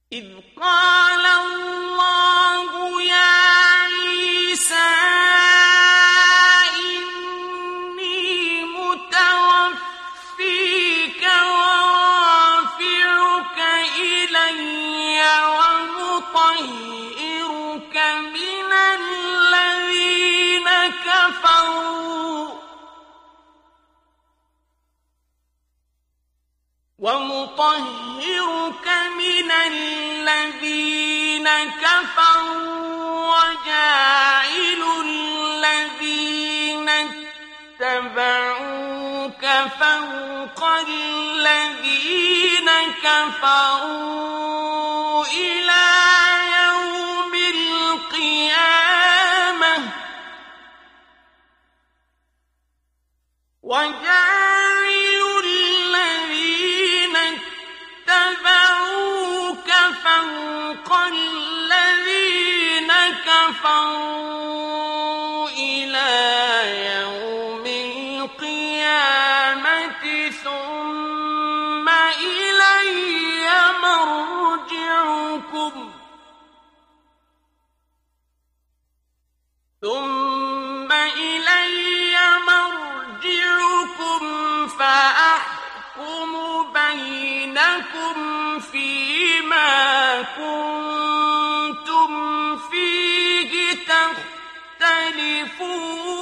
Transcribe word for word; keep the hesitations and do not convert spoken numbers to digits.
إذ قال الله يا عيسى إني متوفيك ورافعك إلي ومطهرك من الذين كفروا ومطهرك من الذين كفروا وجاعل الذين اتبعوك فوق الذين كفروا إلى يوم القيامة وجاعل الذين اتبعوك فوق الذين كفروا إلى يوم القيامة ثم إلي مرجعكم ثم إلي مرجعكم فأحكم بينكم فيما كنتم فيه تختلفون